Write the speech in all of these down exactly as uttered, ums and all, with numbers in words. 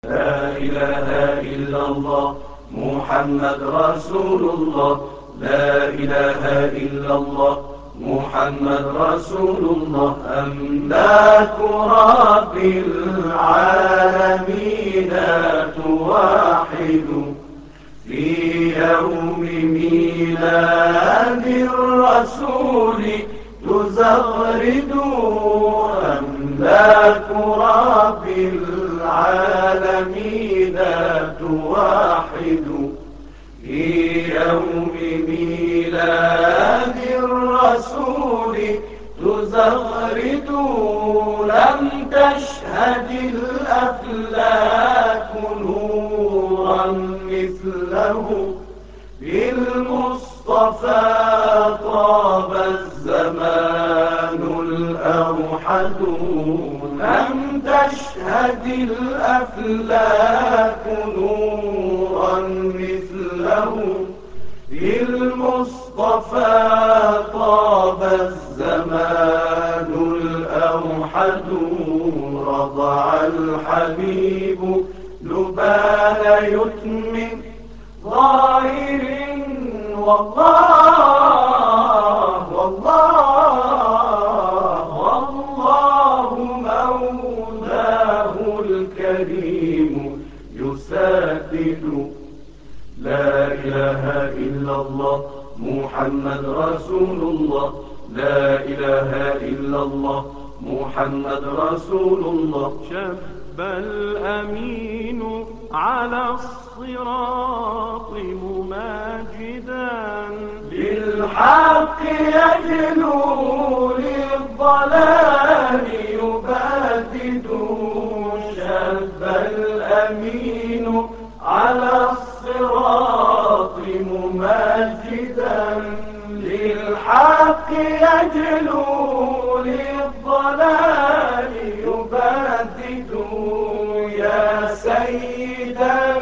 لا إله إلا الله محمد رسول الله. لا إله إلا الله محمد رسول الله. أملاك رب العالمين توحد في يوم ميلاد الرسول تزغرد. أملاك رب العالمين توحد في يوم ميلاد الرسول تزغرد. لم تشهد الأفلاك نورا مثله بالمصطفى طاب الزمان الأوحد. لم تشهد الأفلاك نورا مثله بالمصطفى طاب الزمان الأوحد. رضع الحبيب لبان يتم ظاهر والله والله والله مولاه الكريم يسدد. لا إله إلا الله محمد رسول الله. لا إله إلا الله محمد رسول الله. شب الأمين على الصراط مماجدا للحق يجلو للضلال يبادد. شب الأمين على الصراط مماجدا للحق يجلو للضلال يبادد. يا سيد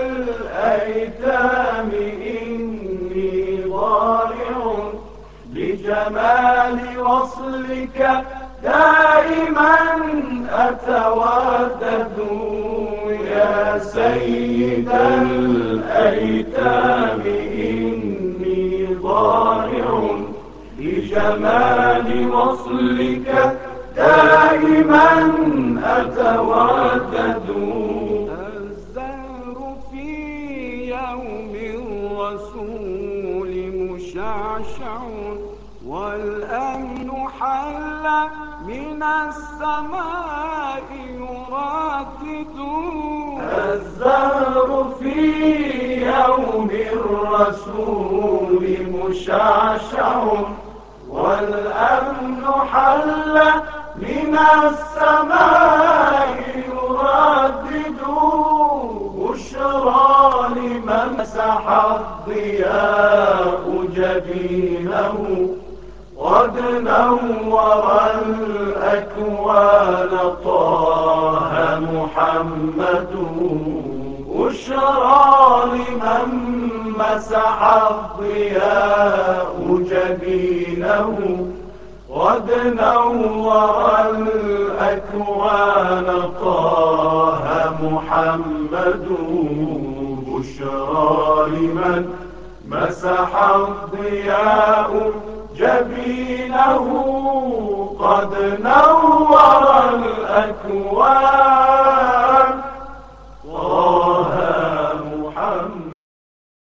الأيتام إني ضارع بجمال وصلك دائما أتودد. يا سيد الأيتام إني ضارع بجمال وصلك دائما أتودد. الزهر في يوم الرسول مشعشع والأمن حل من السماء يردد. الزهر في يوم الرسول مشعشع والأمن حل من السماء يردد. بشرى لمن مسح الضياء جبينه قد نور الأكوان طه محمد. بشرى لمن مسح الضياء جبينه قد نور الأكوان طه محمد. بشرى لمن مسح الضياء جبينه قد نور الأكوان